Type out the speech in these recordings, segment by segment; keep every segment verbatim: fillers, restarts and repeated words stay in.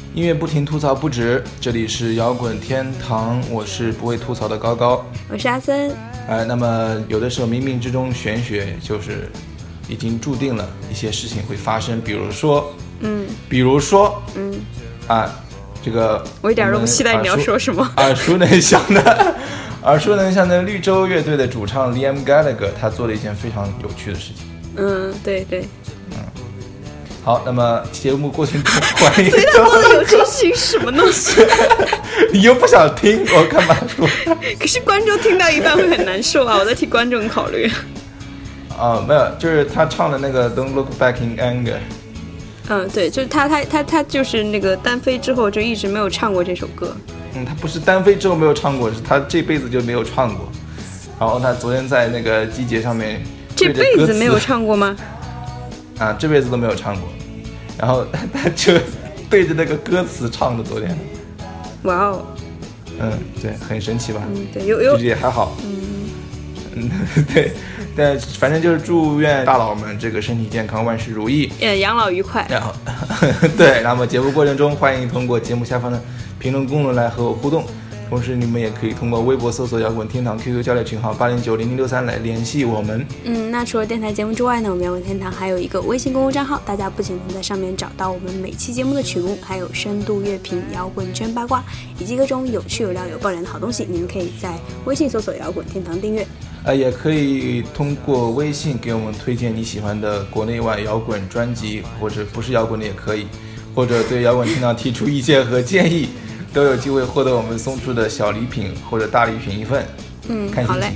音乐不停吐槽不止，这里是摇滚天堂，我是不会吐槽的高高， 我是阿森。 呃，那么有的时候冥冥之中玄学就是已经注定了一些事情会发生，比如说， 嗯， 比如说， 嗯， 啊，这个我一点都不期待你要说什么。 耳熟能详的，耳熟能详的绿洲乐队的主唱 Liam Gallagher， 他做了一件非常有趣的事情。 嗯，对对。 嗯，好，那么节目过程中欢迎。 所以他做的有趣事情是什么东西？ 你又不想听，我干嘛说？ 可是观众听到一半会很难受啊！我在替观众考虑。 啊，没有，就是他唱的那个 Don't Look Back in Anger。 嗯，对，就是他他他他就是那个单飞之后就一直没有唱过这首歌。 嗯，他不是单飞之后没有唱过，是他这辈子就没有唱过。然后他昨天在那个集结上面， 这辈子没有唱过吗？ 啊，这辈子都没有唱过。然后他就对着那个歌词唱的，昨天。 哇哦。 嗯，对，很神奇吧？ 嗯，对，有有。 也还好。 嗯嗯，对。但反正就是祝愿大佬们这个身体健康，万事如意， 呃，养老愉快。 然后，对，那么节目过程中，欢迎通过节目下方的评论功能来和我互动。同时，你们也可以通过微博搜索“摇滚天堂 ”Q Q 交流群号八零九零零六三来联系我们。 嗯，那除了电台节目之外呢，我们摇滚天堂还有一个微信公众账号，大家不仅能在上面找到我们每期节目的曲目，还有深度乐评、摇滚圈八卦以及各种有趣有料有爆点的好东西。你们可以在微信搜索“摇滚天堂”订阅。 呃，也可以通过微信给我们推荐你喜欢的国内外摇滚专辑，或者不是摇滚的也可以，或者对摇滚天堂提出意见和建议，都有机会获得我们送出的小礼品或者大礼品一份。 嗯， 看心情。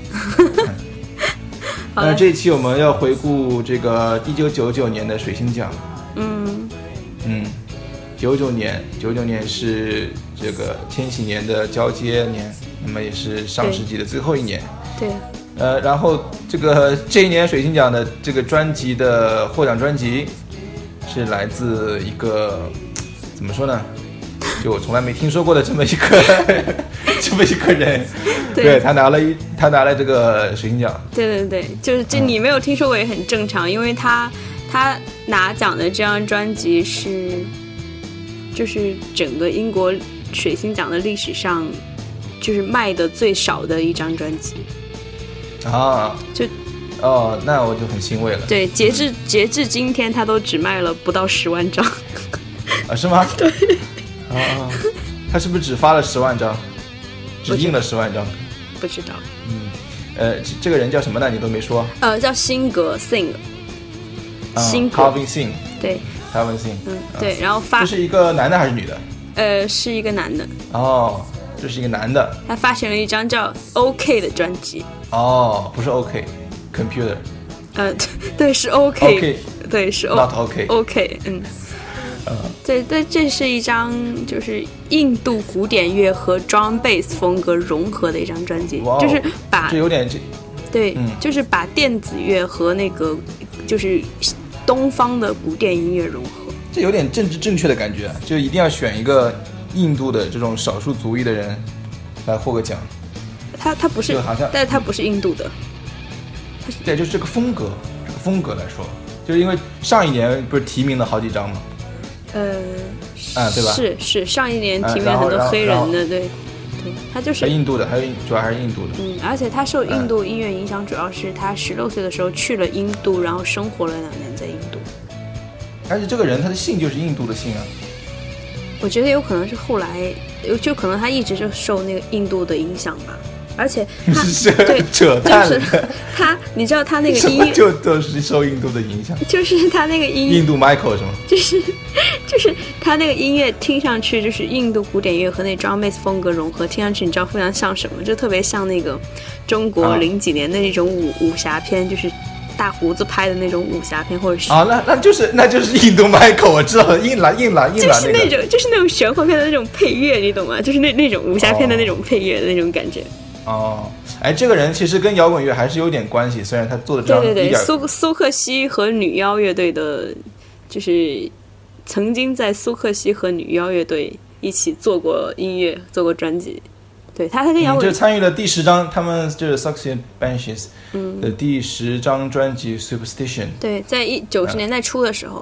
好嘞。 那这一期我们要回顾这个一九九九年的水星奖。 嗯嗯，九九年，九九年是这个千禧年的交接年，那么也是上世纪的最后一年。 对， 呃，然后这个这一年水星奖的这个专辑的获奖专辑是来自一个怎么说呢，就我从来没听说过的这么一个这么一个人，对, 对他拿了一他拿了这个水星奖。 对对对，就是这你没有听说过也很正常，嗯、因为他他拿奖的这张专辑是就是整个英国水星奖的历史上就是卖的最少的一张专辑。 啊， 就哦，那我就很欣慰了。 对，截至截至今天，他都只卖了不到十万张。 啊，是吗？ 对。 啊，他是不是只发了十万张？只印了十万张？ 不知道。 嗯，呃，这个人叫什么呢？你都没说。 呃，叫辛格 Sing。 辛格。Calvin Sing。 对。 Calvin Sing。 嗯，对，然后发。 这是一个男的还是女的？ 呃，是一个男的。 哦。这是一个男的， 他发行了一张叫 OK 的专辑。 哦，不是 OK，Computer。 呃，对，是 OK，, OK 对，是 Not OK OK， 嗯，呃，对，对，这是一张就是印度古典乐和 Drum Bass 风格融合的一张专辑， wow, 就是把这有点这， 对、 嗯， 就是把电子乐和那个就是东方的古典音乐融合， 这有点政治正确的感觉，就一定要选一个印度的这种少数族裔的人来获个奖。 他他不是， 好像， 但是他不是印度的。 对，就是这个风格，这个风格来说，就是因为上一年不是提名了好几张吗？ 呃， 啊，对吧？ 是是，上一年提名了很多黑人的，对，对，他就是印度的，还有主要还是印度的。 嗯，而且他受印度音乐影响，主要是他十六岁的时候去了印度，然后生活了两年在印度。 而且这个人他的姓就是印度的姓啊。 我觉得有可能是后来，就可能他一直就受那个印度的影响吧。而且他对扯淡， 就是他，你知道他那个音乐就都是受印度的影响， 就是他那个音印度 Michael 是吗？ 就是就是他那个音乐听上去就是印度古典乐和那 Drum Bass 风格融合，听上去你知道非常像什么？就特别像那个中国零几年的那种武、啊、武侠片，就是大胡子拍的那种武侠片，或者是啊，那那就是那就是印度 Michael， 我知道了，印了印了印了， 就是那种、那个、就是那种玄幻片的那种配乐，你懂吗？就是那那种武侠片的那种配乐的那种感觉。 哦，哎，这个人其实跟摇滚乐还是有点关系，虽然他做的这样对对对，苏苏克西和女妖乐队的，就是曾经在苏克西和女妖乐队一起做过音乐，做过专辑。对他，他跟摇滚、 嗯、就参与了第十张，他们就是 Suxy Banshees 的第十张专辑 Superstition。 对，在一九十年代初的时候。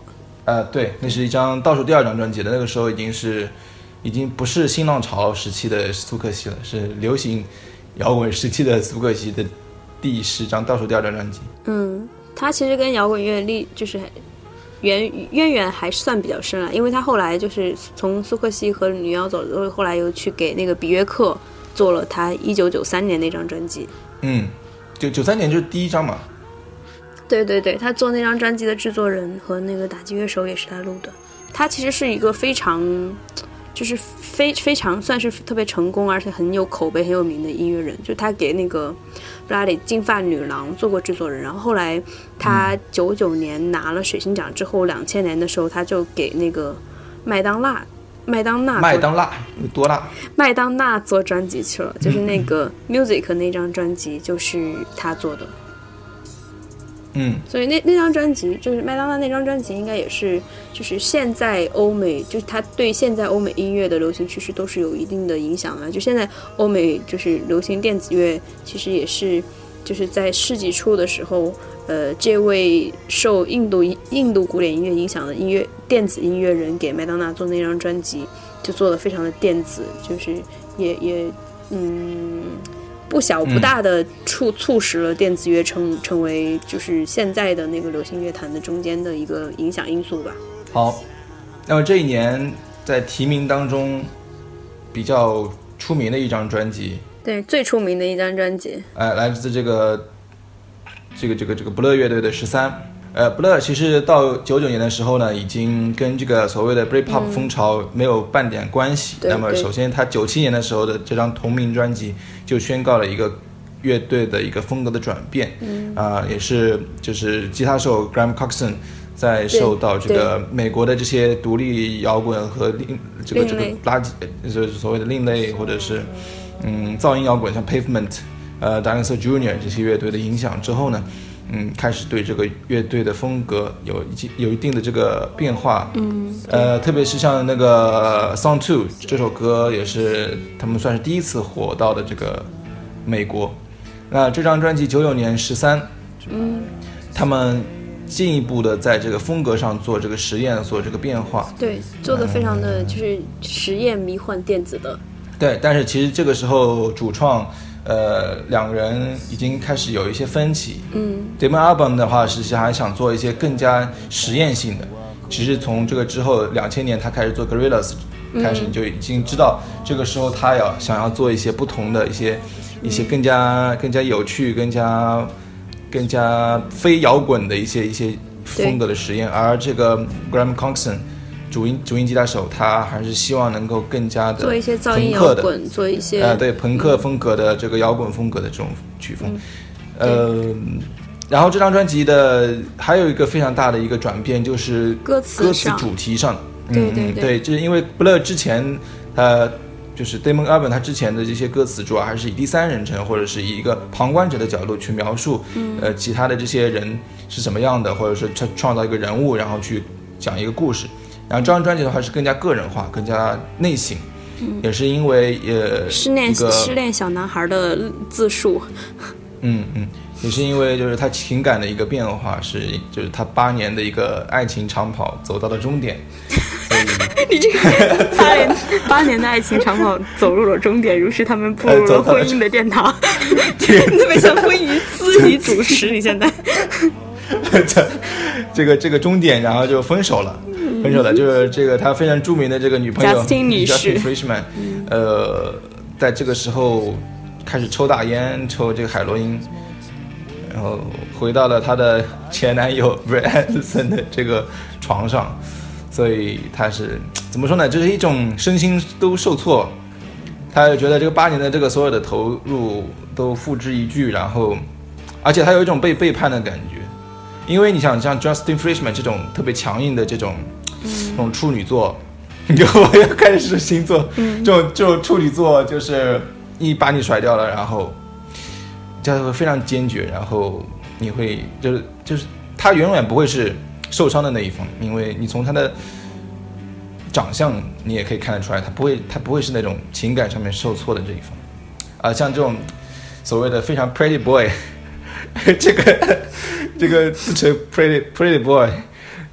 呃，对，那是一张倒数第二张专辑的，那个时候已经是已经不是新浪潮时期的苏克西了，是流行摇滚时期的苏克西的第十张倒数第二张专辑。 嗯，他其实跟摇滚乐历就是渊渊源还算比较深了，因为他后来就是从苏克西和女妖走了，后来又去给那个比约克做了他一九九三年那张专辑。 嗯，就九三年就是第一张嘛。 对对对，他做那张专辑的制作人和那个打击乐手也是他录的。他其实是一个非常，就是非非常算是特别成功，而且很有口碑、很有名的音乐人。就他给那个布拉里金发女郎做过制作人，然后后来他九九年拿了水星奖之后，两千年的时候他就给那个麦当娜。麦当娜， 麦当娜有多辣？ 麦当娜做专辑去了，就是那个 Music 那张专辑就是他做的。 嗯， 所以那那张专辑就是麦当娜那张专辑，应该也是就是现在欧美，就是他对现在欧美音乐的流行趋势都是有一定的影响的。就现在欧美就是流行电子乐，其实也是就是在世纪初的时候，呃，这位受印度印度古典音乐影响的音乐电子音乐人给麦当娜做那张专辑，就做的非常的电子，就是也也嗯。不小不大的促促使了电子乐成成为就是现在的那个流行乐坛的中间的一个影响因素吧。 好，那么这一年在提名当中比较出名的一张专辑， 对，最出名的一张专辑， 哎，来自这个这个这个这个不勒乐队的十三。呃，不勒其实到九九年的时候呢，已经跟这个所谓的 Britpop 风潮没有半点关系。 嗯、 那么，首先他九七年的时候的这张同名专辑就宣告了一个乐队的一个风格的转变。嗯啊、呃，也是就是吉他手 Graham Coxon 在受到这个美国的这些独立摇滚和另这个这个垃圾，就是所谓的另类或者是嗯噪音摇滚，像 Pavement、呃 Dinosaur Junior 这些乐队的影响之后呢。嗯，开始对这个乐队的风格有有一定的这个变化。 嗯， 呃，特别是像那个《Song Two》这首歌，也是他们算是第一次火到的这个美国。那这张专辑九九年十三， 嗯， 他们进一步的在这个风格上做这个实验，做这个变化。 对，做的非常的就是实验迷幻电子的。 对，但是其实这个时候主创。呃，两个人已经开始有一些分歧。 嗯 Damon Albarn 的话，实际上还想做一些更加实验性的。其实从这个之后，两千年他开始做 Gorillaz， 开始你就已经知道，这个时候他要想要做一些不同的一些一些更加更加有趣、更加更加非摇滚的一些一些风格的实验。而这个 Graham Coxon。主音主音吉他手，他还是希望能够更加的做一些噪音摇滚，做一些呃对朋克风格的这个摇滚风格的这种曲风，嗯、呃，然后这张专辑的还有一个非常大的一个转变，就是歌词歌词主题上， 对对对， 对，就是因为不勒之前呃就是 Damon Albarn 他之前的这些歌词主要还是以第三人称或者是以一个旁观者的角度去描述， 嗯、 呃其他的这些人是什么样的，或者是创创造一个人物，然后去讲一个故事。然后这张专辑的话是更加个人化，更加内省，嗯、也是因为呃失恋失恋小男孩的自述， 嗯嗯，也是因为就是他情感的一个变化，是就是他八年的一个爱情长跑走到了终点，所以你这个八年八年的爱情长跑走入了终点，于是他们步入了婚姻的殿堂，你特别像婚姻司仪主持，你现在这这个这个终点，然后就分手了。分手了，就是这个他非常著名的这个女朋友 Justin 女士 Justin Frischman，呃，在这个时候开始抽大烟，抽这个海洛因，然后回到了她的前男友 Brett Anderson 的这个床上，所以他是怎么说呢？这是一种身心都受挫，他就觉得这个八年的这个所有的投入都付之一炬，然后，而且他有一种被背叛的感觉，因为你想像 Justin Frischman 这种特别强硬的这种。这种处女座，你就要开始星座，嗯、这种这种处女座就是一把你甩掉了，然后就会非常坚决，然后你会就是就是他永远不会是受伤的那一方，因为你从他的长相你也可以看得出来，他不会他不会是那种情感上面受挫的这一方，啊、呃，像这种所谓的非常 pretty boy， 这个这个自称 pretty pretty boy。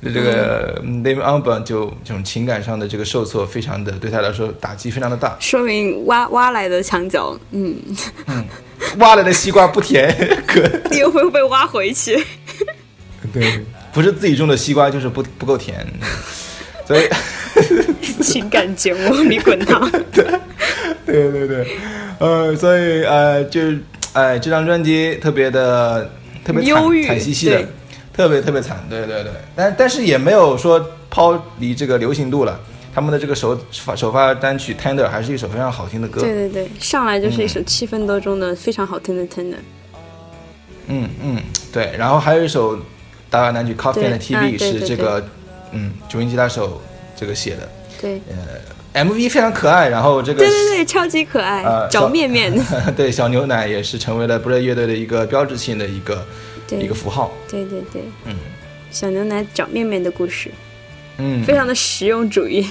这个 Damon Albarn 就这种情感上的这个受挫，非常的对他来说打击非常的大。 说明挖挖来的墙角，嗯嗯，挖来的西瓜不甜，可又会被挖回去。 对，不是自己种的西瓜就是不不够甜，所以情感节目你滚烫。 对对对对，呃，所以呃，就哎、呃，这张专辑特别的特别惨惨兮兮的，特别特别惨，对对对，但但是也没有说抛离这个流行度了。他们的这个首首发单曲《Tender》还是一首非常好听的歌。 对对对，上来就是一首七分多钟的非常好听的《Tender》。 嗯嗯，对，然后还有一首打榜单曲《Coffee and T V》是这个嗯九音吉他手这个写的。 对， 呃 M V 非常可爱，然后这个对对对，超级可爱，呃、找面面。 对，小牛奶也是成为了 Blur 乐队的一个标志性的一个一个符号。 对对对， 嗯， 小牛奶找面面的故事， 嗯， 非常的实用主义。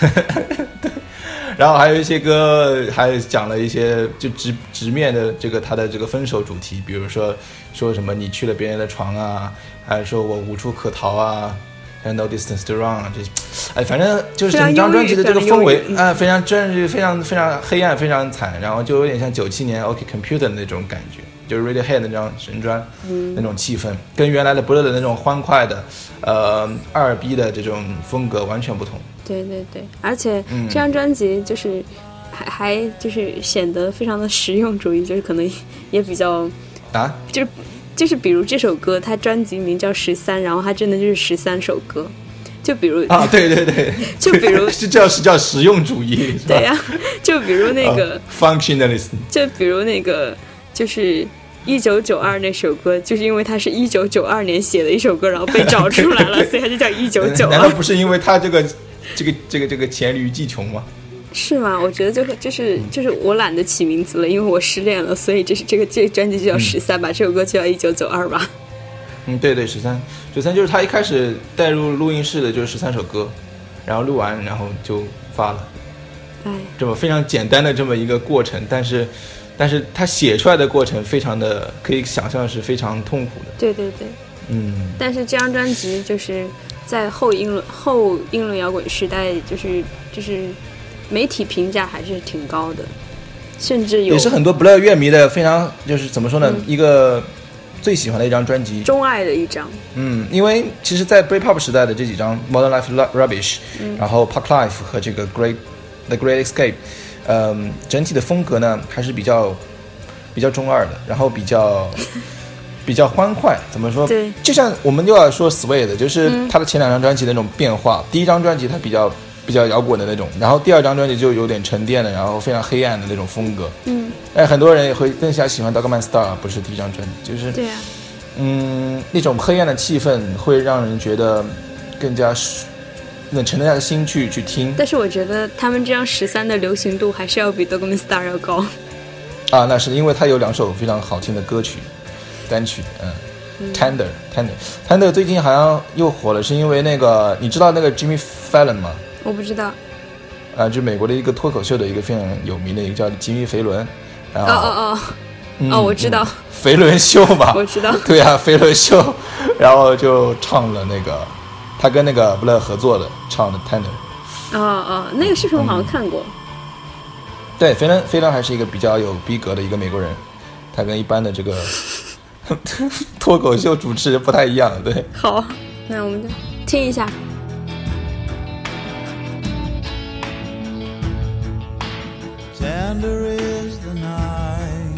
然后还有一些歌还讲了一些就直直面的这个他的这个分手主题，比如说说什么你去了别人的床啊，还是说我无处可逃啊，No distance to run 这，哎，反正就是整张专辑的这个氛围啊、呃，非常真是非常非常黑暗，非常惨，然后就有点像九七年 OK Computer 的那种感觉，就是 Radiohead 那张神专、嗯、那种气氛，跟原来的 Blur 的那种欢快的呃二 B 的这种风格完全不同。 对对对，而且这张专辑就是、嗯、还还就是显得非常的实用主义，就是可能也比较啊， 就是就是比如这首歌，它专辑名叫十三，然后它真的就是十三首歌，就比如啊，对对对， 就比如是叫是叫实用主义， 对呀、啊，就比如那个、 uh, functionalism， 就比如那个就是一九九二那首歌，就是因为它是一九九二年写的一首歌，然后被找出来了，所以它就叫一九九二。 难道不是因为它这个这个这个这个黔驴技穷吗？ 是吗？我觉得就就是就是我懒得起名字了，因为我失恋了，所以这是这个这个专辑就叫十三吧、嗯，这首歌就叫一九九二吧。 嗯，对对，十三，十三就是他一开始带入录音室的就是十三首歌，然后录完然后就发了。 哎， 这么非常简单的这么一个过程，但是但是他写出来的过程非常的可以想象是非常痛苦的。 对对对， 嗯。 但是这张专辑就是在后英伦后英伦摇滚时代，就是就是。媒体评价还是挺高的，甚至有也是很多 Blur 乐迷的非常就是怎么说呢、嗯，一个最喜欢的一张专辑， 钟爱的一张。 嗯，因为其实，在 Britpop 时代的这几张 Modern Life Rubbish，、嗯、然后 Park Life 和这个 Great The Great Escape， 嗯，整体的风格呢还是比较比较中二的，然后比较比较欢快。怎么说？ 对， 就像我们又要说 Sway 的，就是他的前两张专辑的那种变化。嗯、第一张专辑它比较。比较摇滚的那种，然后第二张专辑就有点沉淀的，然后非常黑暗的那种风格。 嗯， 哎，很多人也会更加喜欢 Dogman Star， 不是第一张专辑，就是对啊， 嗯，那种黑暗的气氛会让人觉得更加能沉得下心去去听。 但是我觉得他们这张十三的流行度还是要比 Dogman Star 要高。 啊，那是因为它有两首非常好听的歌曲单曲，嗯。嗯、Tender Tender Tender 最近好像又火了，是因为那个你知道那个 Jimmy Fallon 吗？ 我不知道。 啊，就美国的一个脱口秀的一个非常有名的一个叫吉米肥伦。然后哦哦哦，嗯、哦，我知道。 嗯、肥伦秀嘛， 我知道。 对啊，肥伦秀，然后就唱了那个他跟那个 Blur 合作的唱的 Tender。 哦哦，那个视频我好像看过。 嗯、对，肥伦肥伦还是一个比较有逼格的一个美国人，他跟一般的这个。脱口秀主持人不太一样，对。 好，那我们就听一下。Tender is the night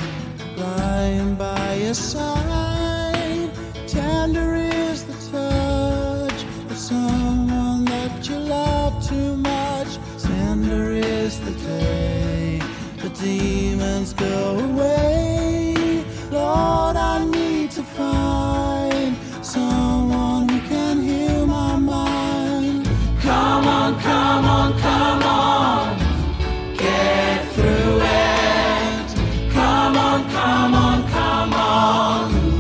lying by your side. Tender is the touch of someone that you love too much. Tender is the day the demons go away.Lord, I need to find someone who can heal my mind. Come on, come on, come on, get through it. Come on, come on, come on,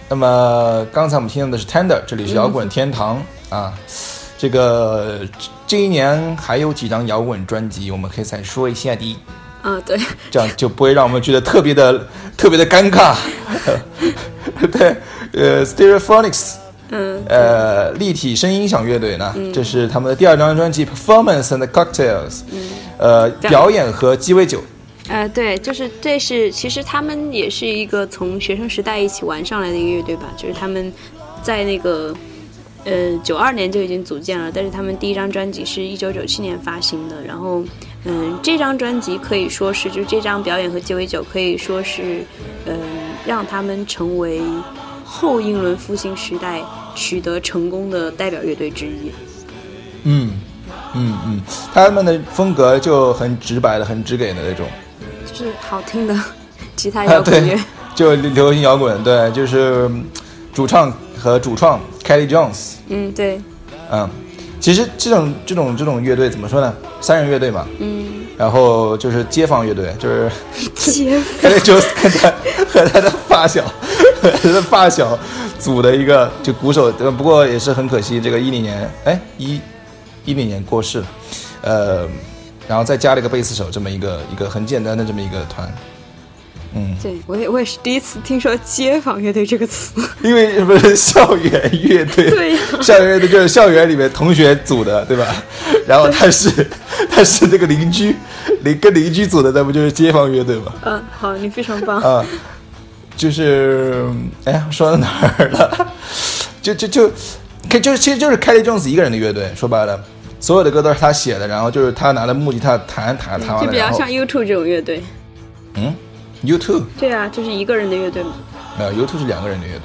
那么刚才我们听到的是 Tender， 这里是摇滚天堂、嗯、啊。这个这一年还有几张摇滚专辑，我们可以再说一下的。 啊，对， 这样就不会让我们觉得特别的特别的尴尬。对，呃 ，Stereophonics， 嗯， 呃，立体声音响乐队呢、嗯，这是他们的第二张专辑《Performance and Cocktails》，嗯，呃，表演和鸡尾酒。 呃，对，就是这是其实他们也是一个从学生时代一起玩上来的一个乐队吧，就是他们在那个。呃，九二年就已经组建了，但是他们第一张专辑是一九九七年发行的。然后，嗯、呃，这张专辑可以说是，就是这张表演和鸡尾酒可以说是，嗯、呃，让他们成为后英伦复兴时代取得成功的代表乐队之一。 嗯嗯嗯，他们的风格就很直白的、很直给的那种， 就是好听的吉他摇滚乐、啊， 就流行摇滚，对，就是主唱和主创 Kelly Jones。 嗯，对， 嗯，其实这种这种这种乐队怎么说呢？三人乐队嘛， 嗯， 然后就是街坊乐队，就是街坊 Kelly Jones 跟他和他的发小，和他的发小组的一个就鼓手，不过也是很可惜，这个一零年，哎，一一零年过世了，呃，然后再加了一个贝斯手，这么一个一个很简单的这么一个团。嗯， 对，我也我也是第一次听说街坊乐队这个词， 因为不是校园乐队， 对呀、 啊，校园乐队就是校园里面同学组的，对吧？然后他是他是这个邻居，邻跟邻居组的，那不就是街坊乐队吗？ 嗯，好，你非常棒啊，就是哎，说到哪儿了？就就就，就是其实就是 Kelly Jones 一个人的乐队，说白了，所有的歌都是他写的，然后就是他拿着木吉他弹弹弹完了， 就比较像 U 二 这种乐队。 嗯。U 二对啊，就是一个人的乐队嘛。 没有 U 二 是两个人的乐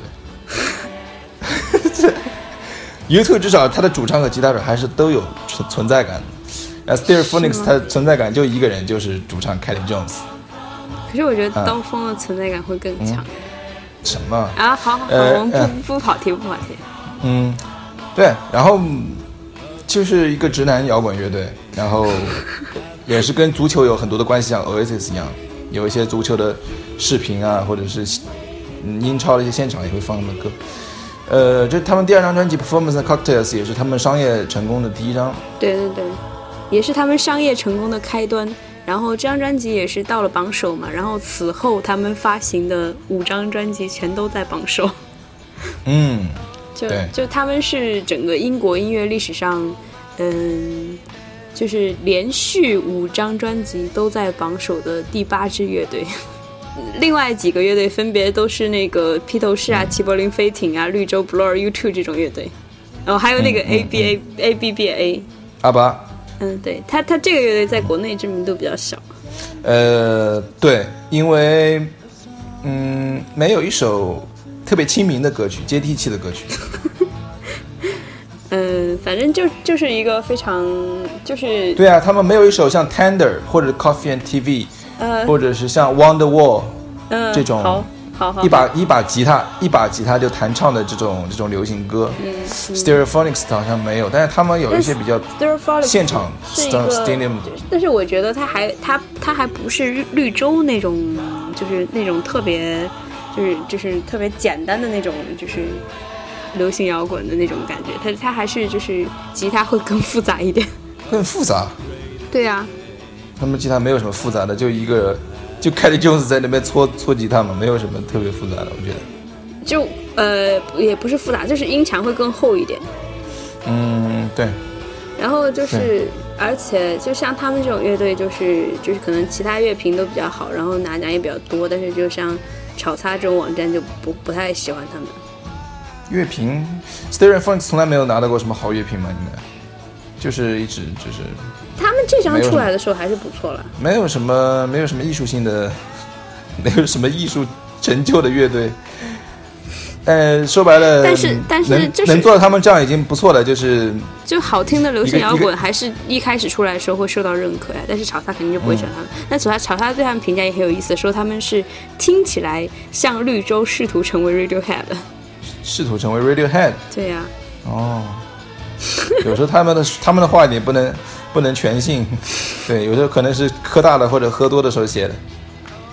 队。U 二 至少他的主唱和吉他手还是都有存存在感的。Stereophonics 他的存在感就一个人，就是主唱 Kelly Jones。 可是我觉得刀锋的存在感会更强。 嗯、什么啊？好好好，呃、我们不、呃、不跑题，不跑题。 嗯，对，然后就是一个直男摇滚乐队，然后也是跟足球有很多的关系，像 Oasis 一样。有一些足球的视频啊，或者是英超的一些现场也会放他们的歌。呃，这他们第二张专辑《Performance and Cocktails》也是他们商业成功的第一张。 对对对，也是他们商业成功的开端。然后这张专辑也是到了榜首嘛，然后此后他们发行的五张专辑全都在榜首。 嗯， 就就他们是整个英国音乐历史上，嗯。就是连续五张专辑都在榜首的第八支乐队，另外几个乐队分别都是那个披头士啊、齐柏林飞艇啊、绿洲 Blur、U 二 这种乐队，然后还有那个 A B A、嗯嗯、A B B A 阿巴， 嗯，对他他这个乐队在国内知名度比较小， 呃，对，因为嗯没有一首特别亲民的歌曲、接地气的歌曲。 嗯，反正就就是一个非常就是对啊，他们没有一首像 Tender 或者 Coffee and T V， 呃，或者是像 Wonderwall， 嗯，这种好好好一把一把吉他一把吉他就弹唱的这种这种流行歌。 嗯 ，Stereophonics 好像没有，但是他们有一些比较现场 stadium， 但是我觉得他还他他还不是绿洲那种，就是那种特别就是就是特别简单的那种就是。流行摇滚的那种感觉，它它还是就是吉他会更复杂一点， 更复杂。 对呀、啊， 他们吉他没有什么复杂的，就一个就Kelly Jones在那边搓搓吉他嘛，没有什么特别复杂的，我觉得。 就呃也不是复杂，就是音墙会更厚一点。 嗯，对。 然后就是，而且就像他们这种乐队，就是就是可能其他乐评都比较好，然后拿奖也比较多，但是就像炒擦这种网站就不不太喜欢他们。 乐评 Stereophonics 从来没有拿到过什么好乐评嘛，应该就是一直就是他们这张出来的时候还是不错了， 没有什么没有什么艺术性的，没有什么艺术成就的乐队。呃，说白了， 但是但是就是能做到他们这样已经不错了，就是就好听的流行摇滚还是一开始出来的时候会受到认可呀，但是炒擦肯定就不会喜欢他们。但炒擦炒擦对他们评价也很有意思，说他们是听起来像绿洲试图成为 Radiohead。 试图成为 Radiohead， 对呀、 啊，哦，有时候他们的他们的话你不能不能全信，对，有时候可能是喝大了或者喝多的时候写的。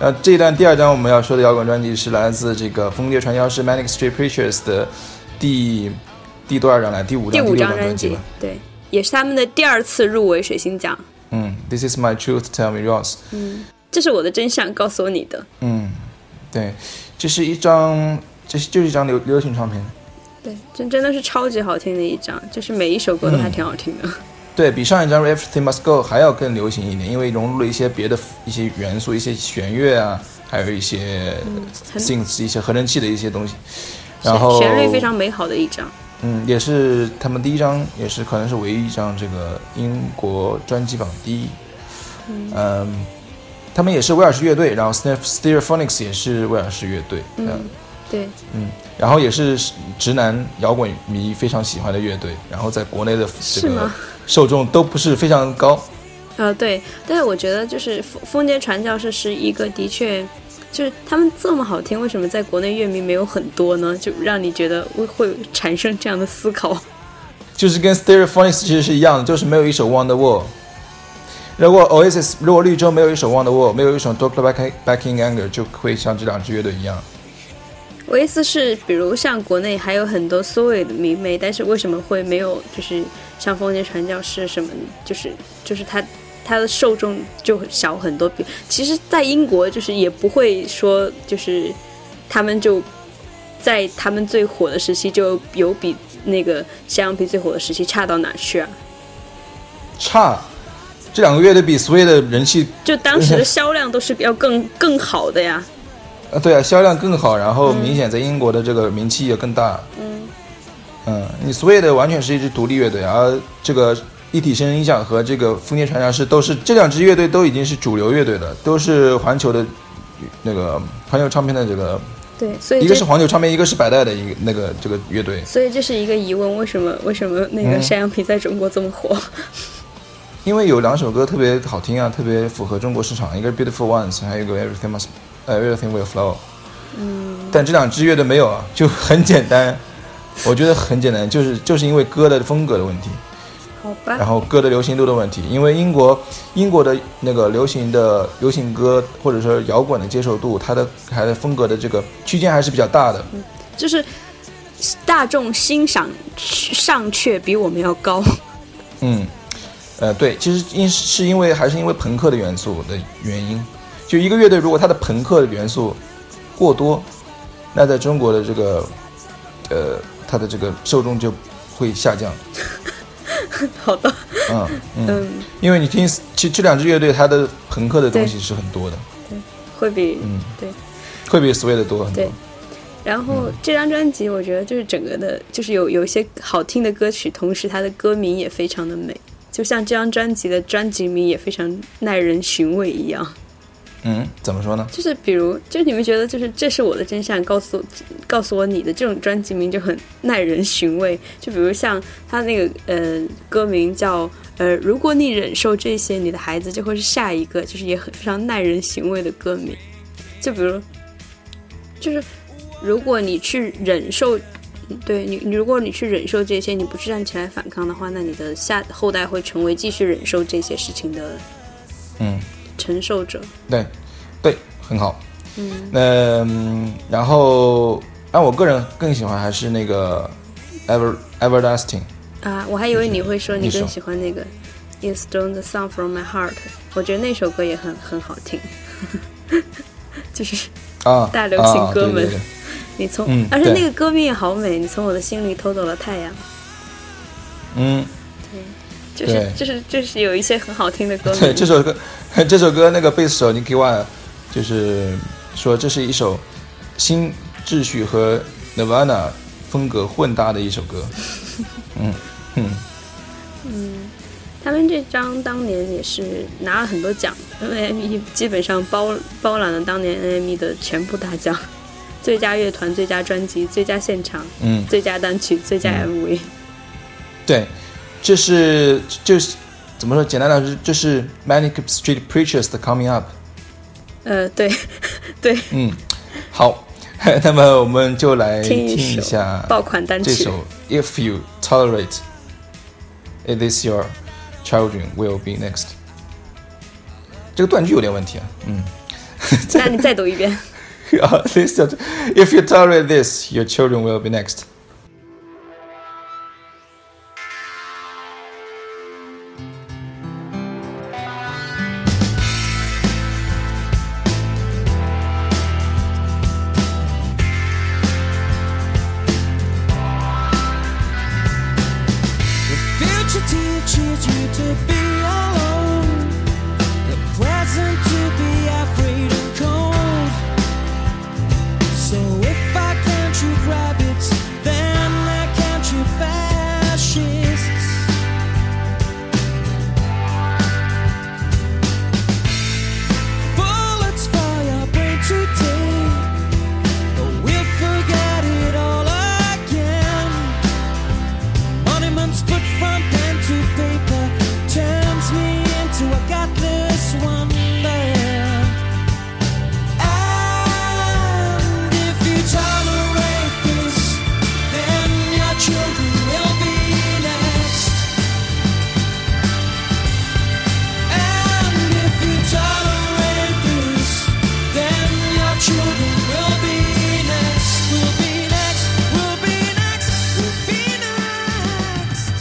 然后这一段第二张我们要说的摇滚专辑是来自这个疯癫传教士 Manic Street Preachers 的第第多少张来？第五张、 第五张专辑，对，也是他们的第二次入围水星奖。 嗯 ，This is my truth, tell me yours。 嗯，这是我的真相，告诉我你的。 嗯，对，这是一张，这是就是一张流流行唱片。 对，真真的是超级好听的一张，就是每一首歌都还挺好听的。嗯， 对，比上一张 Everything Must Go 还要更流行一点，因为融入了一些别的一些元素，一些弦乐啊，还有一些 synths、嗯、一些合成器的一些东西。然后旋律非常美好的一张。 嗯，也是他们第一张，也是可能是唯一一张这个英国专辑榜第一。嗯，嗯他们也是威尔士乐队，然后 Stereophonics 也是威尔士乐队。 嗯，嗯对， 嗯，然后也是直男摇滚迷非常喜欢的乐队，然后在国内的这个受众都不是非常高。 呃，对，但是我觉得就是疯癫传教士是一个的确。就是他们这么好听，为什么在国内乐迷没有很多呢？就让你觉得会会产生这样的思考。 就是跟 Stereophonics 其实是一样的，就是没有一首 Wonderwall。如果 Oasis 如果绿洲没有一首 Wonderwall， 没有一首 Don't Look Back in Anger， 就会像这两支乐队一样。 我意思是，比如像国内还有很多所谓的迷妹，但是为什么会没有就是像疯癫传教士什么，就是就是他。他的受众就小很多，其实在英国就是也不会说就是他们就在他们最火的时期就有比那个西洋皮最火的时期差到哪去啊？ 差，这两个乐队比 Sway 的人气就当时的销量都是要更更好的呀。 呃，对啊，销量更好，然后明显在英国的这个名气也更大。嗯嗯，你 Sway 的完全是一支独立乐队，而这个一体声音响和这个疯癫传教士都是这两支乐队都已经是主流乐队了，都是环球的那个环球唱片的这个对，所以一个是环球唱片，一个是百代的一个那个这个乐队。 所以这是一个疑问，为什么为什么那个山羊皮在中国这么火？嗯、 因为有两首歌特别好听啊，特别符合中国市场，一个是 Beautiful Ones， 还有一个 Everything Must 呃 Everything Will Flow。嗯，但这两支乐队没有啊，就很简单，我觉得很简单，就是就是因为歌的风格的问题。 好吧， 然后歌的流行度的问题，因为英国英国的那个流行的流行歌或者说摇滚的接受度，它的还的风格的这个区间还是比较大的， 嗯、就是大众欣赏尚却比我们要高。 嗯，呃，对，其实因是因为还是因为朋克的元素的原因，就一个乐队如果它的朋克的元素过多，那在中国的这个呃它的这个受众就会下降。 好的， 嗯 嗯, 嗯，因为你听，其实这两支乐队它的朋克的东西是很多的， 对，会比嗯对， 会比 Sway 的多很多。 对，然后、嗯、这张专辑我觉得就是整个的，就是有有一些好听的歌曲，同时它的歌名也非常的美，就像这张专辑的专辑名也非常耐人寻味一样。 嗯，怎么说呢？ 就是比如，就你们觉得，就是这是我的真相，告诉告诉我你的这种专辑名就很耐人寻味。就比如像他那个呃歌名叫呃，如果你忍受这些，你的孩子就会是下一个，就是也很非常耐人寻味的歌名。就比如，就是如果你去忍受，对你，如果你去忍受这些，你不站起来反抗的话，那你的下后代会成为继续忍受这些事情的，嗯。承受者。 对对，很好。嗯，嗯，然后按我个人更喜欢还是那个 Ever Everlasting 啊，我还以为你会说你更喜欢那个 You Stole the Song from My Heart， 我觉得那首歌也很很好听。就是啊，大流行歌们，啊、对对对你从、嗯、而且那个歌名也好美，你从我的心里偷走了太阳。 嗯， 对，就是就是就是有一些很好听的歌名。 对，这首歌。这首歌那个贝斯手 Nicky Wire 就是说这是一首新秩序和 Nirvana 风格混搭的一首歌。嗯嗯嗯，他们这张当年也是拿了很多奖 ，N M E 基本上包包揽了当年 N M E 的全部大奖，最佳乐团、最佳专辑、最佳现场、嗯、最佳单曲、最佳 M V。 对，这是就是。怎么说？简单来说，这是 Manic Street Preachers 的 Coming Up。 呃，对，对， 嗯，好，那么我们就来听一下爆款单曲， 这首 If You Tolerate It Is Your Children Will Be Next。这个断句有点问题啊，嗯。 那你再读一遍。 If you tolerate this, your children will be next. Teaches you to be alone, the present to be afraid and cold. So if I can't shoot rabbits, then I can't shoot fascists. Bullets for your brain today, but we'll forget it all again. Monuments put from pen to paper turns me into a godless wonder. And if you tolerate this, then your children will be next. And if you tolerate this, then your children will be next. Will be next, will be next, will be next.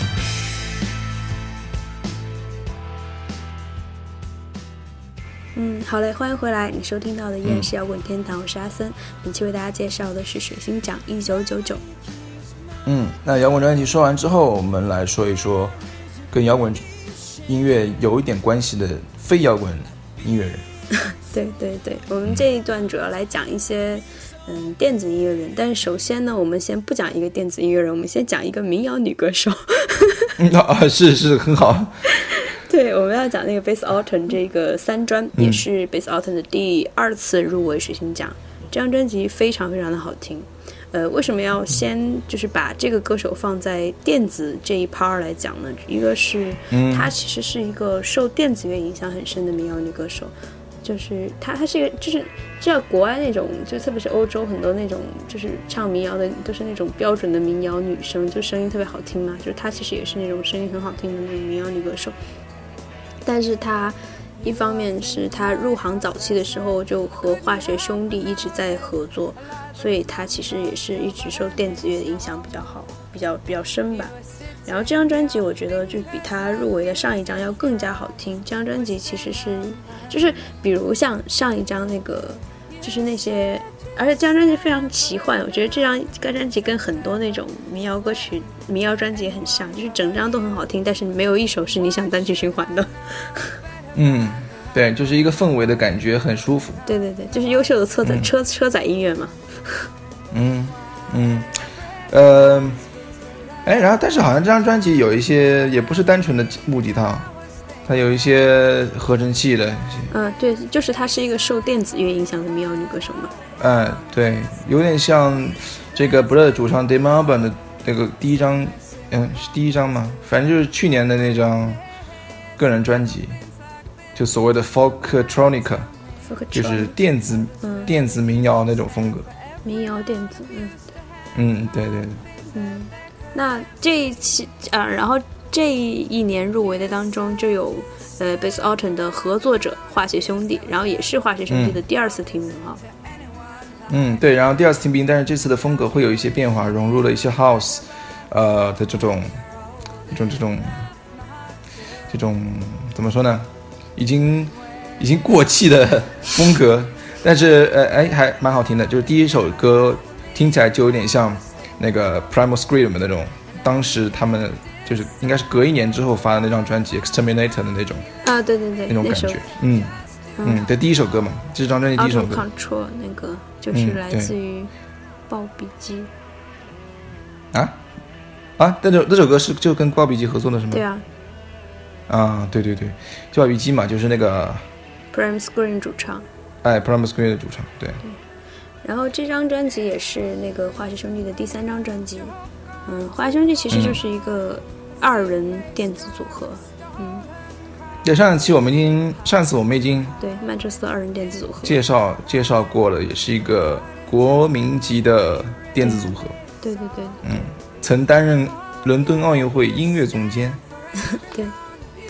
嗯，好嘞，欢迎回来。你收听到的依然是摇滚天堂，我是阿森。本期为大家介绍的是水星奖一九九九。 嗯，那摇滚专辑说完之后，我们来说一说跟摇滚音乐有一点关系的非摇滚音乐人。 对对对，我们这一段主要来讲一些嗯电子音乐人，但是首先呢，我们先不讲一个电子音乐人，我们先讲一个民谣女歌手。 嗯啊，是是很好。 对，我们要讲那个 Bess Orton 这个三专，嗯、也是 Bess Orton 的第二次入围水星奖。这张专辑非常非常的好听。呃，为什么要先就是把这个歌手放在电子这一 part 来讲呢？一个是她其实是一个受电子乐影响很深的民谣女歌手，就是她她是一个就是就像国外那种，就特别是欧洲很多那种就是唱民谣的都是那种标准的民谣女生，就声音特别好听嘛。就是她其实也是那种声音很好听的那种民谣女歌手。但是他一方面是他入行早期的时候就和化学兄弟一直在合作，所以他其实也是一直受电子乐的影响比较好，比较比较深吧。然后这张专辑我觉得就比他入围的上一张要更加好听。这张专辑其实是就是比如像上一张那个就是那些，而且这张专辑非常奇幻，我觉得这张专辑跟很多那种民谣歌曲民谣专辑也很像，就是整张都很好听，但是没有一首是你想单曲循环的。 嗯，对，就是一个氛围的感觉很舒服。 对对对，就是优秀的车载、嗯、车车载音乐嘛。 嗯嗯呃哎，然后但是好像这张专辑有一些也不是单纯的木吉他，它有一些合成器的。 嗯，对，就是她是一个受电子乐影响的民谣女歌手嘛。 嗯，对，有点像这个 Blur 主唱 Damon Albarn 的那个第一张，嗯，是第一张嘛，反正就是去年的那张个人专辑，就所谓的 Folktronica， 就是电子、嗯、电子民谣那种风格。 民谣电子，嗯， 嗯，对对对， 嗯，那这一期啊、呃，然后这一年入围的当中就有呃 Bess Orton 的合作者化学兄弟，然后也是化学兄弟的第二次提名啊。 嗯，对，然后第二次提名，但是这次的风格会有一些变化，融入了一些 house， 呃的这种，这种这种，这种怎么说呢？已经已经过气的风格，但是呃哎还蛮好听的，就是第一首歌听起来就有点像那个 Primal Scream 的那种，当时他们就是应该是隔一年之后发的那张专辑 Exterminator 的那种啊，对对对， 那种感觉，嗯。嗯，对，第一首歌嘛，这张专辑第一首歌 Control 那个就是来自于暴笔记、 嗯、啊啊，这首这首歌是就跟暴笔记合作的是吗？ 对啊， 啊，对对对，暴笔记嘛，就是那个 Primal Scream 主唱， 哎 Primal Scream 的主唱，对。对， 然后这张专辑也是那个化学兄弟的第三张专辑，嗯，化学兄弟其实就是一个二人电子组合，嗯。嗯， 对，上一期我们已经，上次我们已经对曼彻斯特二人电子组合介绍介绍过了，也是一个国民级的电子组合。 对对对， 嗯，曾担任伦敦奥运会音乐总监。 对，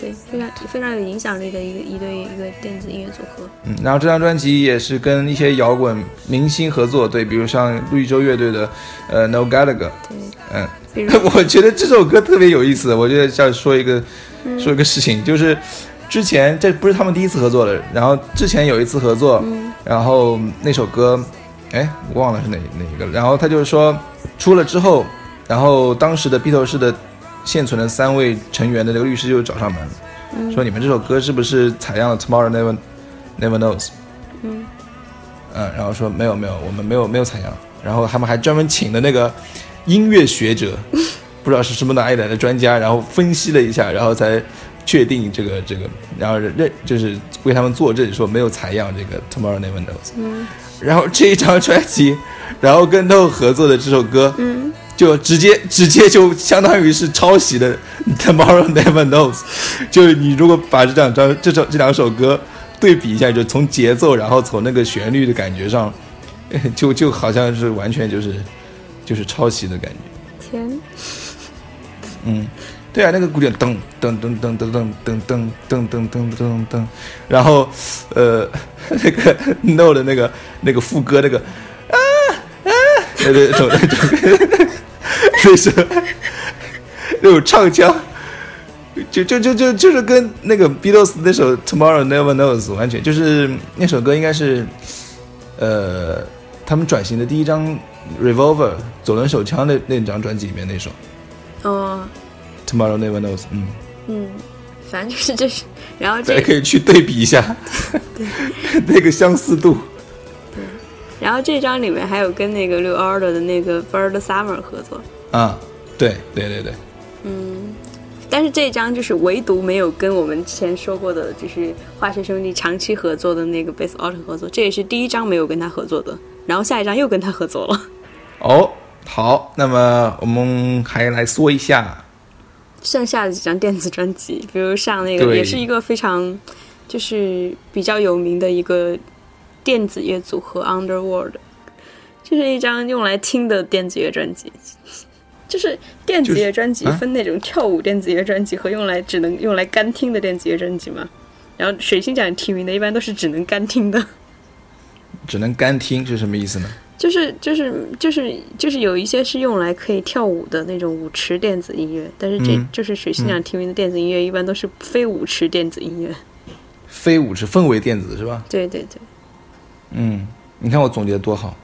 对，非常非常有影响力的一个一对一个电子音乐组合。 嗯，然后这张专辑也是跟一些摇滚明星合作，对，比如像绿洲乐队的呃 No Gallagher， 对， 嗯， 比如我觉得这首歌特别有意思，我觉得要说一个、嗯、说一个事情，就是之前这不是他们第一次合作的，然后之前有一次合作， 嗯、 然后那首歌，哎，我忘了是哪哪一个了，然后他就是说出了之后，然后当时的披头士的现存的三位成员的这个律师就找上门，嗯、说你们这首歌是不是采样了 Tomorrow Never Never Knows？ 嗯嗯，然后说没有没有，我们没有没有采样，然后他们还专门请了那个音乐学者，不知道是什么哪里来的专家，然后分析了一下，然后才确定这个这个，然后认就是为他们作证说没有采样这个 Tomorrow Never Knows。 嗯， 然后这一张专辑，然后跟 No 合作的这首歌， 嗯， 就直接直接就相当于是抄袭的 Tomorrow Never Knows。就是你如果把这两张这首这两首歌对比一下，就从节奏，然后从那个旋律的感觉上，就就好像是完全就是就是抄袭的感觉。 天， 嗯。对啊，那个鼓点噔噔噔噔噔噔噔噔噔噔噔噔噔，然后呃那个 No 的那个那个副歌那个啊啊，那那种那种那是那种唱腔，就就就就就是跟那个 Beatles 那首 Tomorrow Never Knows 完全就是那首歌应该是呃他们转型的第一张 Revolver 左轮手枪的那张专辑里面那首。 哦。 Tomorrow Never Knows， 嗯嗯，反正就是这是，然后这大家可以去对比一下， 对那个相似度。 对，然后这张里面还有跟那个Lou Adler的那个 Bird Summer 合作啊，对对对对， 嗯，但是这张就是唯独没有跟我们之前说过的，就是化学兄弟长期合作的那个 Bass Alter 合作，这也是第一张没有跟他合作的，然后下一张又跟他合作了。 哦，好，那么我们还来说一下。 剩下的几张电子专辑，比如像那个也是一个非常就是比较有名的一个电子乐组合 Underworld， 就是一张用来听的电子乐专辑。就是电子乐专辑分那种跳舞电子乐专辑和用来只能用来干听的电子乐专辑嘛，然后水星奖提名的一般都是只能干听的。 只能干听是什么意思呢？ 就是就是就是就是有一些是用来可以跳舞的那种舞池电子音乐，但是这、嗯、就是水星奖提名的电子音乐一般都是非舞池电子音乐。 非舞池氛围电子是吧？ 对对对。 嗯，你看我总结的多好。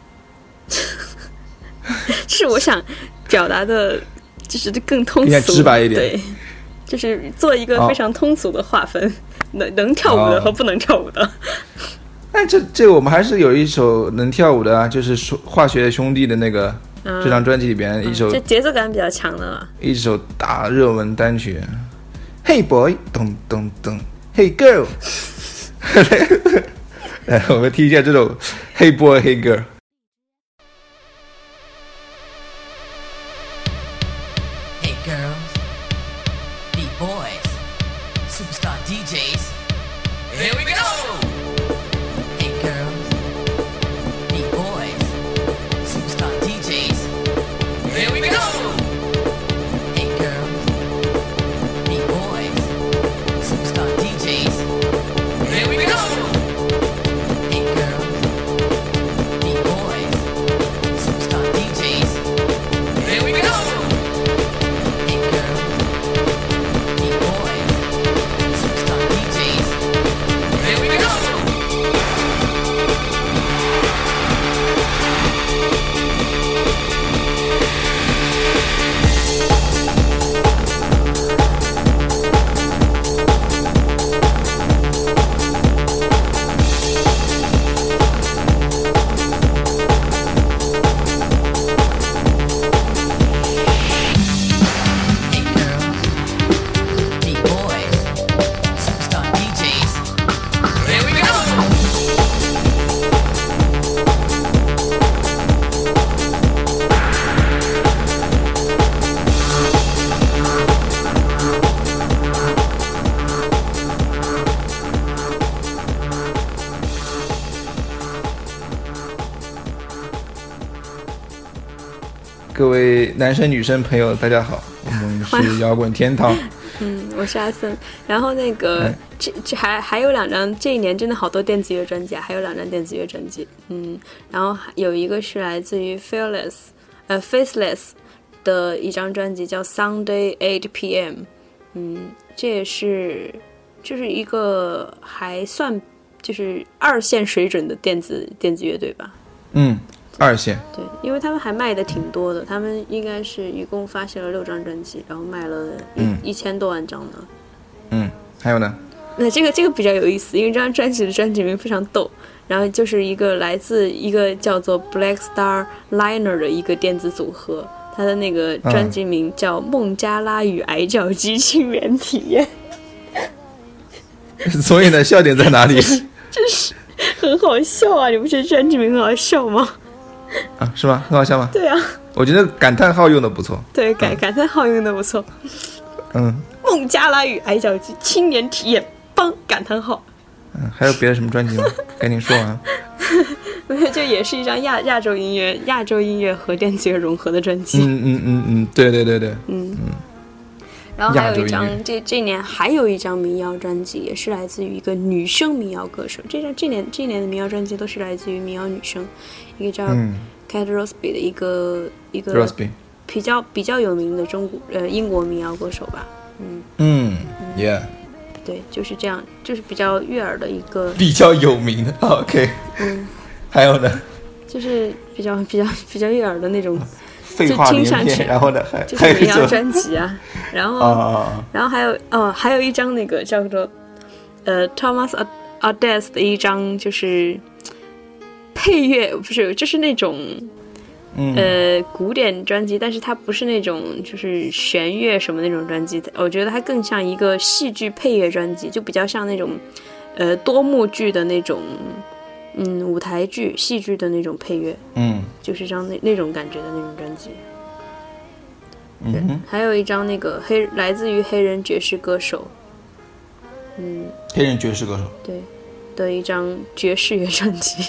是我想表达的，就是更通俗、 更直白一点。 对，就是做一个非常通俗的划分，能、哦、能跳舞的和不能跳舞的。 哎，这这我们还是有一首能跳舞的啊，就是化学兄弟的那个、嗯、这张专辑里边一首， 这节奏感比较强的了， 一首大热门单曲。Hey boy， 咚咚咚 ，Hey girl， 来，我们听一下这首 Hey boy Hey girl。Hey girls, beat boys, superstar D Js. Here we go.Hey girls, beat boys, superstar D Js. Here we go. Hey girls, beat boys, superstar D Js. Here we go. Hey girls, beat boys, superstar D Js. Here we go. Hey girls, beat boys, superstar D Js. Here we go. 各位男生女生朋友大家好，我们是摇滚天堂嗯，我是阿森。然后那个、 嗯、 这这还还有两张，这一年真的好多电子乐专辑啊，还有两张电子乐专辑。嗯，然后有一个是来自于 Fearless 呃 Faceless 的一张专辑叫 Sunday eight P M。嗯，这也是就是一个还算就是二线水准的电子电子乐队吧。 嗯，二线。 对，因为他们还卖的挺多的，他们应该是一共发行了六张专辑，然后卖了一、嗯、一千多万张呢。 嗯，还有呢？ 那这个这个比较有意思，因为这张专辑的专辑名非常逗，然后就是一个来自一个叫做 Black Star Liner 的一个电子组合。他的那个专辑名叫《孟加拉与矮脚鸡青年体验》 嗯，所以呢，笑点在哪里？ 就是很好笑啊！你不觉得专辑名很好笑吗？ 啊，是吗？很好笑吗？ 对啊， 我觉得感叹号用的不错。 对，感、嗯、感叹号用的不错。 嗯， 孟加拉与矮脚鸡青年体验，帮感叹号。 嗯，还有别的什么专辑吗？赶紧说啊！ 没有，就也是一张亚亚洲音乐、亚洲音乐和电子乐融合的专辑。 嗯嗯嗯嗯，对对对对， 嗯嗯。然后还有一张，这这年还有一张民谣专辑，也是来自于一个女生民谣歌手。这张这年这年的民谣专辑都是来自于民谣女生，一个叫 Cat Rosby 的一个、嗯、一个比较比较有名的中国呃英国民谣歌手吧。嗯嗯 ，Yeah。 对，就是这样，就是比较悦耳的一个比较有名的 ，OK， 嗯， 还有呢， 就是比较比较比较悦耳的那种， 废话连篇，然后呢，还就是民谣专辑啊，然后、 啊、 然后还有哦，还有一张那个叫做呃 Thomas Adès 的一张就是配乐，不是，就是那种。 嗯、 呃，古典专辑，但是它不是那种就是弦乐什么那种专辑，我觉得它更像一个戏剧配乐专辑，就比较像那种呃多幕剧的那种，嗯，舞台剧、戏剧的那种配乐， 嗯， 就是一张那那种感觉的那种专辑。 嗯， 还有一张那个黑来自于黑人爵士歌手，嗯， 黑人爵士歌手对的一张爵士乐专辑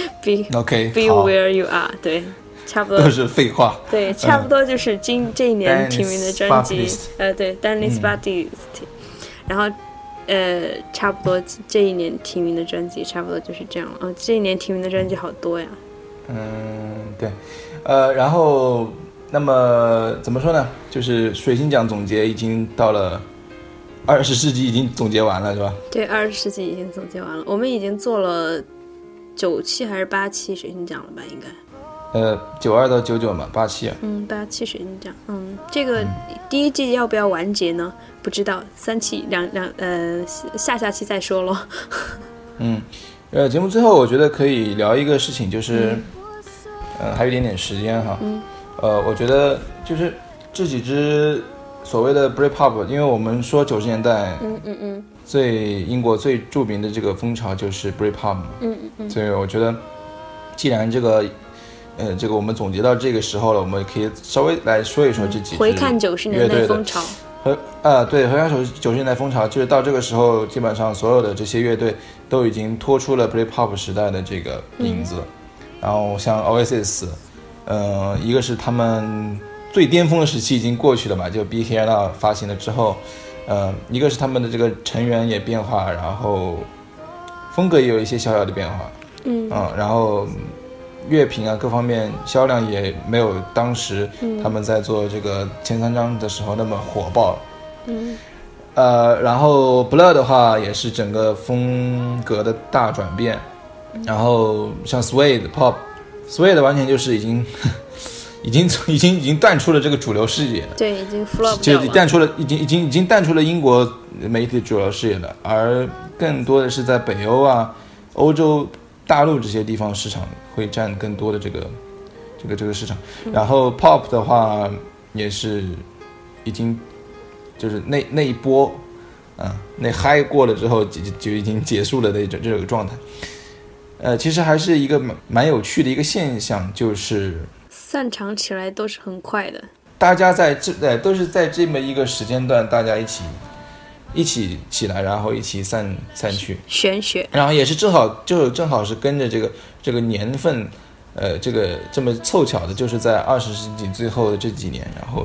，Be OK Be Where You Are， 对。差不多都是废话， 对，差不多就是今、嗯、这一年提名的专辑，呃，对 ，Dennis Baptiste，、嗯、然后呃，差不多这一年提名的专辑差不多就是这样了。哦，这一年提名的专辑好多呀。 嗯，对，呃，然后那么怎么说呢？就是水星奖总结已经到了二十世纪，已经总结完了，是吧？ 对，二十世纪已经总结完了。我们已经做了九期还是八期水星奖了吧？应该。 呃，九二到九九嘛，八期啊。 嗯，八期水晶奖。嗯，这个第一季要不要完结呢？不知道，三期两两呃下下期再说咯。 嗯，呃，节目最后我觉得可以聊一个事情，就是，嗯、呃，还有一点点时间哈。 嗯。 呃，我觉得就是这几支所谓的 Britpop， 因为我们说九十年代， 嗯嗯嗯， 最英国最著名的这个风潮就是 Britpop 嘛。 嗯嗯嗯。 所以我觉得，既然这个。呃，这个我们总结到这个时候了，我们可以稍微来说一说这几支回看九十年代风潮。 和啊，对，回看九九十年代风潮，就是到这个时候，基本上所有的这些乐队都已经拖出了 Britpop 时代的这个影子。嗯、然后像 Oasis， 呃，一个是他们最巅峰的时期已经过去了嘛，就 Be Here Now 发行了之后，呃，一个是他们的这个成员也变化，然后风格也有一些小小的变化。 嗯， 嗯，然后。乐评啊，各方面销量也没有当时他们在做这个前三张的时候那么火爆。 嗯， 呃，然后 Blur 的话也是整个风格的大转变。然后像 Suede Pop，Suede 完全就是已经已经已经已经淡出了这个主流视野了。 对，已经 flop 掉了，就淡出了，已经已经已经淡出了英国媒体的主流视野了，而更多的是在北欧啊、欧洲。大陆这些地方市场会占更多的这个这个这个市场，然后 pop 的话也是已经就是那那一波啊那嗨过了之后就就已经结束了的这这个状态。呃，其实还是一个蛮蛮有趣的一个现象，就是散场起来都是很快的， 大家在这呃都是在这么一个时间段，大家一起。一起起来，然后一起散散去， 玄学， 然后也是正好就正好是跟着这个这个年份，呃，这个这么凑巧的，就是在二十世纪最后的这几年，然后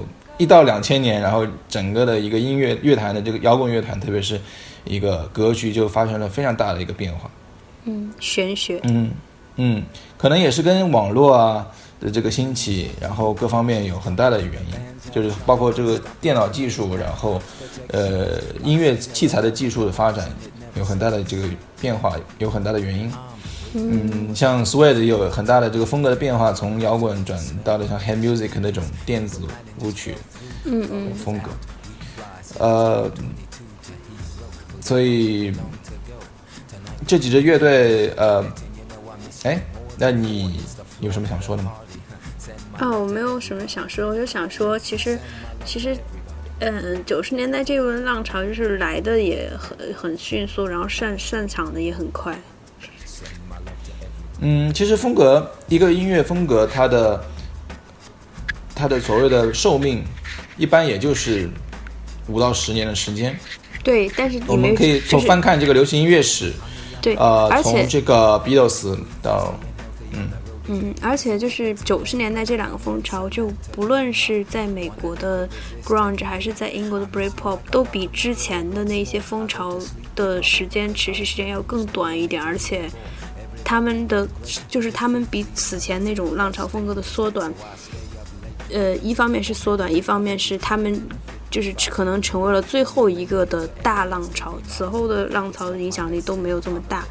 一到两千年，然后整个的一个音乐乐坛的这个摇滚乐坛，特别是一个格局就发生了非常大的一个变化。 嗯，玄学。 嗯嗯，可能也是跟网络啊的这个兴起，然后各方面有很大的原因，就是包括这个电脑技术，然后呃音乐器材的技术的发展有很大的这个变化，有很大的原因。嗯，像 Suede 有很大的这个风格的变化，从摇滚转到了像 Head Music 那种电子舞曲嗯嗯风格。呃，所以这几支乐队，呃，哎，那你有什么想说的吗？ 哦，我没有什么想说，我就想说，其实，其实，嗯，九十年代这轮浪潮就是来的也很很迅速，然后散散场的也很快。 嗯，其实风格，一个音乐风格，它的它的所谓的寿命，一般也就是五到十年的时间。 对，但是我们可以从翻看这个流行音乐史， 对， 呃， 而且从这个 Beatles 到，嗯嗯，而且就是九十年代这两个风潮，就不论是在美国的 grunge 还是在英国的 Britpop， 都比之前的那些风潮的时间持续时间要更短一点，而且他们的就是他们比此前那种浪潮风格的缩短，呃，一方面是缩短，一方面是他们就是可能成为了最后一个的大浪潮，此后的浪潮的影响力都没有这么大。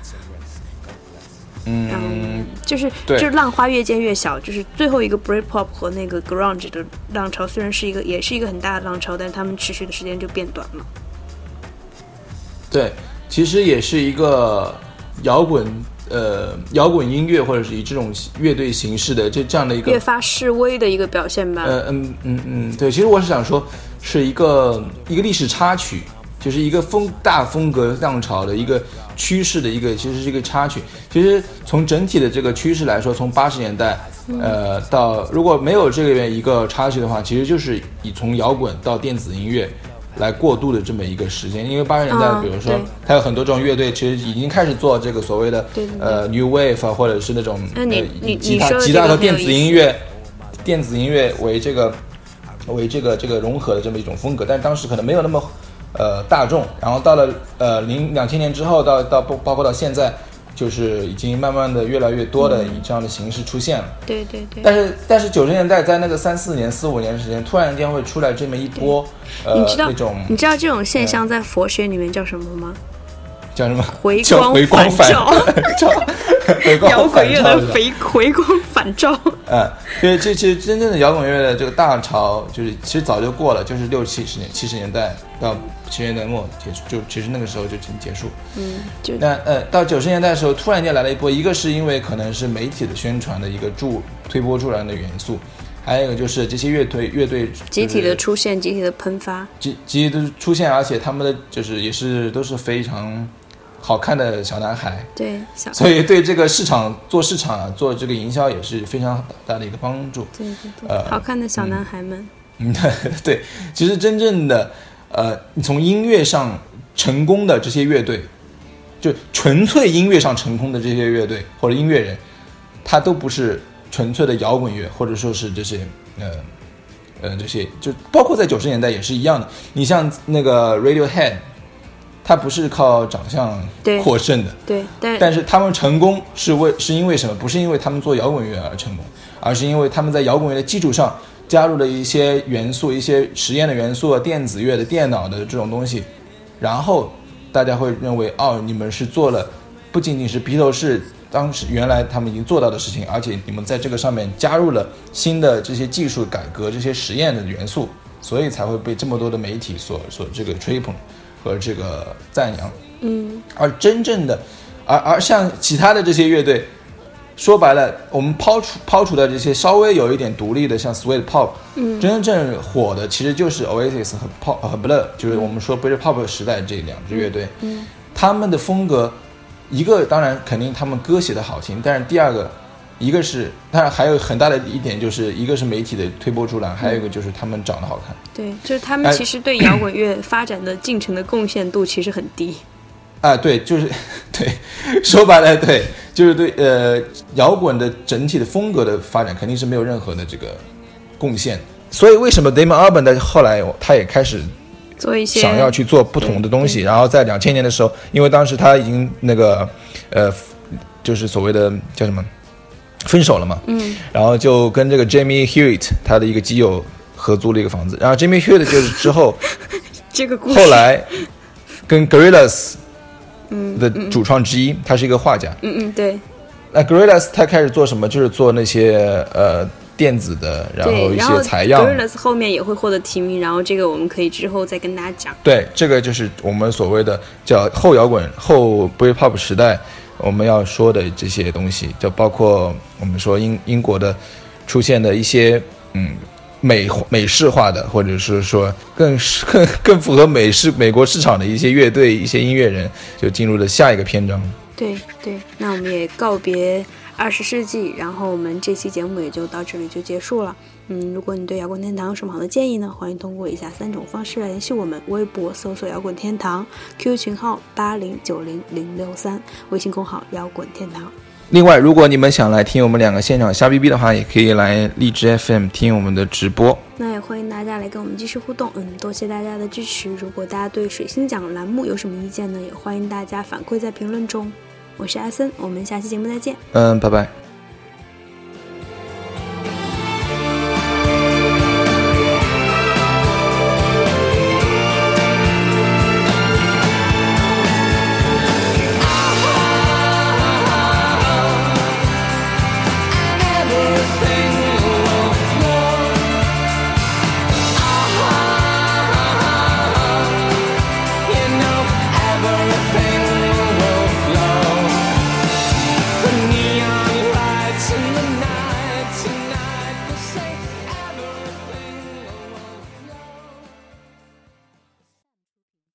嗯，就是就是浪花越溅越小，就是最后一个 Britpop 和那个 grunge 的浪潮虽然是一个也是一个很大的浪潮，但是他们持续的时间就变短了。 对，其实也是一个摇滚呃摇滚音乐或者是以这种乐队形式的这这样的一个越发示威的一个表现吧。 呃嗯嗯嗯，对，其实我是想说是一个一个历史插曲。就是一个风大风格浪潮的一个趋势的一个，其实是一个插曲。其实从整体的这个趋势来说，从八十年代，呃，到如果没有这个一个插曲的话，其实就是以从摇滚到电子音乐来过渡的这么一个时间。因为八十年代，比如说它有很多这种乐队，其实已经开始做这个所谓的呃 New Wave 或者是那种呃以吉他吉他和电子音乐电子音乐为这个为这个这个融合的这么一种风格，但是当时可能没有那么。呃，大众，然后到了呃零两千年之后，到到包括到现在，就是已经慢慢的越来越多的以这样的形式出现了。 嗯、对对对。 但是但是九十年代在那个三四年、四五年的时间，突然间会出来这么一波，呃， 你知道那种你知道这种现象在佛学里面叫什么吗？ 叫什么？ 回光回光返照。 回光摇滚乐的回回光返照。 呃，因为这其实真正的摇滚乐的这个大潮，就是其实早就过了，就是六七十年、七十年代到七十年代末结束，就其实那个时候就已经结束。 嗯，就那呃，到九十年代的时候，突然间来了一波，一个是因为可能是媒体的宣传的一个助推波助澜的元素，还有一个就是这些乐队乐队、就是、 集体的出现，集体的喷发， 集集体的出现，而且他们的就是也是都是非常好看的小男孩， 对， 所以对这个市场做市场啊，做这个营销也是非常大的一个帮助。 对对对，呃、好看的小男孩们。 嗯，对，其实真正的呃，从音乐上成功的这些乐队，就纯粹音乐上成功的这些乐队或者音乐人，他都不是纯粹的摇滚乐，或者说是这些呃呃这些，就包括在九十年代也是一样的。你像那个 Radiohead。他不是靠长相获胜的， 对，对， 但是他们成功是为是因为什么？不是因为他们做摇滚乐而成功，而是因为他们在摇滚乐的基础上加入了一些元素，一些实验的元素，电子乐的、电脑的这种东西，然后大家会认为，哦，你们是做了不仅仅是披头士当时原来他们已经做到的事情，而且你们在这个上面加入了新的这些技术改革、这些实验的元素，所以才会被这么多的媒体所所这个吹捧。和这个赞扬， 嗯， 而真正的，而而像其他的这些乐队，说白了，我们抛除抛除的这些稍微有一点独立的，像 Suede Pop， 嗯，真正火的其实就是 Oasis 和 Pop 和 Blur， 就是我们说 Britpop 时代这两支乐队， 嗯， 他们的风格，一个当然肯定他们歌写的好听，但是第二个。一个是，当然还有很大的一点，就是一个是媒体的推波助澜，还有一个就是他们长得好看。 对，就是他们其实对摇滚乐发展的进程的贡献度其实很低。 啊，对，就是对，说白了，对，就是对呃摇滚的整体的风格的发展肯定是没有任何的这个贡献， 所以为什么 Damon Albarn 的后来他也开始做一些想要去做不同的东西，然后在两千年的时候，因为当时他已经那个呃，就是所谓的叫什么分手了嘛， 嗯， 然后就跟这个 Jamie Hewitt 他的一个基友合租了一个房子，然后 Jamie Hewitt 就是之后这个故事后来跟 Gorillaz 的主创之一，他是一个画家， 嗯嗯对。 那 Gorillaz 他开始做什么？就是做那些呃电子的，然后一些采样。 Gorillaz 后面也会获得提名，然后这个我们可以之后再跟大家讲。 对，这个就是我们所谓的叫后摇滚、后 Britpop 时代我们要说的这些东西，就包括我们说英英国的出现的一些嗯美美式化的，或者是说更更更符合美式美国市场的一些乐队、一些音乐人，就进入了下一个篇章。 对对，那我们也告别二十世纪，然后我们这期节目也就到这里就结束了。嗯，如果你对摇滚天堂有什么好的建议呢？欢迎通过以下三种方式来联系我们：微博搜索摇滚天堂 ，Q Q 群号八零九零零六三，微信公号摇滚天堂。 另外，如果你们想来听我们两个现场瞎逼逼的话，也可以来荔枝 F M 听我们的直播。 那也欢迎大家来跟我们继续互动，嗯，多谢大家的支持。如果大家对水星奖栏目有什么意见呢，也欢迎大家反馈在评论中。我是阿森，我们下期节目再见。 嗯，拜拜。